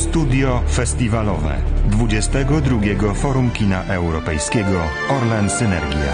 Studio festiwalowe 22. Forum Kina Europejskiego Orlen Synergia.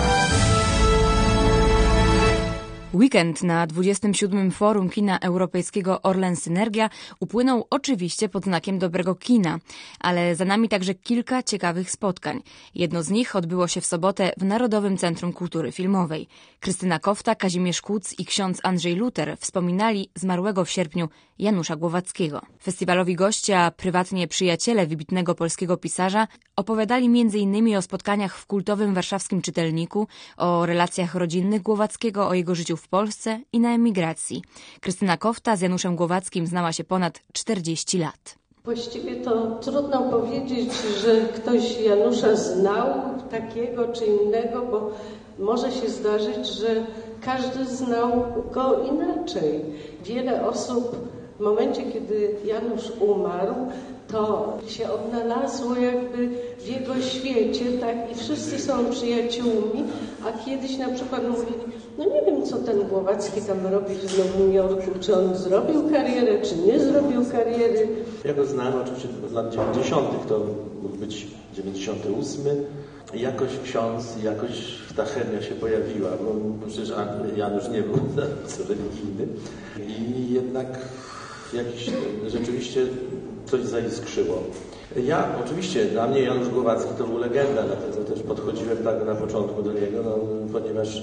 Weekend na 27. Forum Kina Europejskiego Orlen Synergia upłynął oczywiście pod znakiem dobrego kina, ale za nami także kilka ciekawych spotkań. Jedno z nich odbyło się w sobotę w Narodowym Centrum Kultury Filmowej. Krystyna Kofta, Kazimierz Kuc i ksiądz Andrzej Luter wspominali zmarłego w sierpniu Janusza Głowackiego. Festiwalowi goście, a prywatnie przyjaciele wybitnego polskiego pisarza opowiadali m.in. o spotkaniach w kultowym warszawskim Czytelniku, o relacjach rodzinnych Głowackiego, o jego życiu w Polsce i na emigracji. Krystyna Kofta z Januszem Głowackim znała się ponad 40 lat. Właściwie to trudno powiedzieć, że ktoś Janusza znał takiego czy innego, bo może się zdarzyć, że każdy znał go inaczej. Wiele osób w momencie, kiedy Janusz umarł, to się odnalazło jakby w jego świecie, tak, i wszyscy są przyjaciółmi, a kiedyś na przykład mówili, no nie wiem, co ten Głowacki tam robi w Nowym Jorku, czy on zrobił karierę, czy nie zrobił kariery. Ja go znałem oczywiście z lat 90., to mógł być 98. Jakoś ksiądz, jakoś ta chemia się pojawiła, bo przecież Janusz nie był religijny i jednak jakiś rzeczywiście coś zaiskrzyło. Oczywiście dla mnie Janusz Głowacki to był legenda, dlatego też podchodziłem tak na początku do niego, ponieważ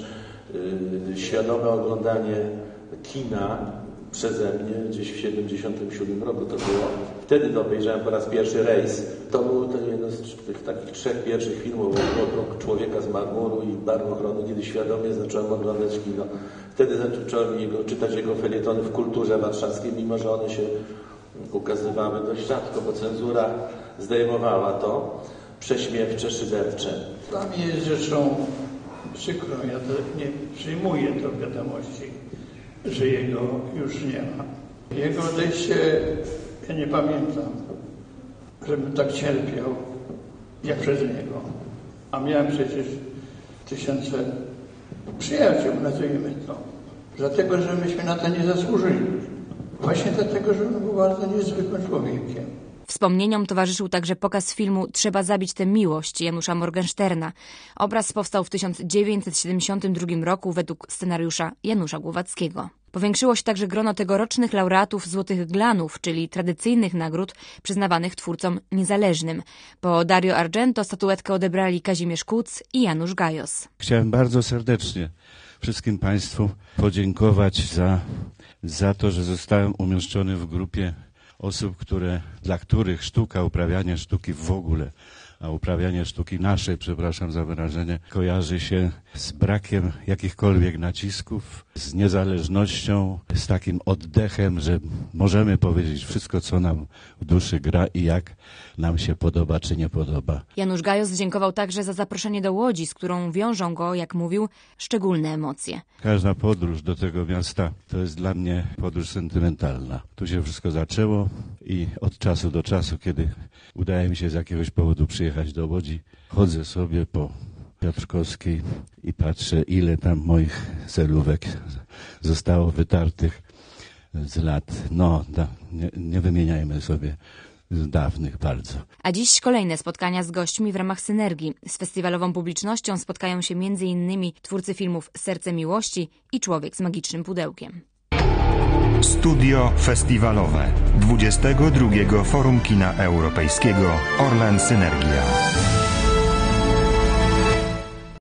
świadome oglądanie kina przeze mnie gdzieś w 77 roku to było. Wtedy to obejrzałem po raz pierwszy Rejs. To był jeden z tych takich 3 pierwszych filmów o Człowieka z marmuru i Barwochronu, kiedy świadomie zacząłem oglądać kino. Wtedy zacząłem czytać jego felietony w Kulturze Warszawskiej, mimo że one się ukazywały dość rzadko, bo cenzura zdejmowała to. Prześmiewcze, szydercze. Dla mnie jest rzeczą przykrą, ja to nie przyjmuję do wiadomości, że jego już nie ma. Jego odejście, ja nie pamiętam, żebym tak cierpiał, jak przez niego. A miałem przecież tysiące przyjaciół, nazwijmy to. Dlatego, że myśmy na to nie zasłużyli. Właśnie dlatego, że on był bardzo niezwykłym człowiekiem. Wspomnieniom towarzyszył także pokaz filmu Trzeba zabić tę miłość Janusza Morgensterna. Obraz powstał w 1972 roku według scenariusza Janusza Głowackiego. Powiększyło się także grono tegorocznych laureatów Złotych Glanów, czyli tradycyjnych nagród przyznawanych twórcom niezależnym. Po Dario Argento statuetkę odebrali Kazimierz Kuc i Janusz Gajos. Chciałem bardzo serdecznie wszystkim Państwu podziękować za to, że zostałem umieszczony w grupie osób, dla których sztuka, uprawianie sztuki w ogóle, a uprawianie sztuki naszej, przepraszam za wyrażenie, kojarzy się z brakiem jakichkolwiek nacisków, z niezależnością, z takim oddechem, że możemy powiedzieć wszystko, co nam w duszy gra i jak nam się podoba, czy nie podoba. Janusz Gajos dziękował także za zaproszenie do Łodzi, z którą wiążą go, jak mówił, szczególne emocje. Każda podróż do tego miasta to jest dla mnie podróż sentymentalna. Tu się wszystko zaczęło i od czasu do czasu, kiedy udaje mi się z jakiegoś powodu przyjechać do Łodzi, chodzę sobie po Piotrkowskiej i patrzę, ile tam moich celówek zostało wytartych z lat. Nie wymieniajmy sobie z dawnych bardzo. A dziś kolejne spotkania z gośćmi w ramach Synergii. Z festiwalową publicznością spotkają się m.in. twórcy filmów Serce Miłości i Człowiek z magicznym pudełkiem. Studio festiwalowe 22. Forum Kina Europejskiego Orlen Synergia.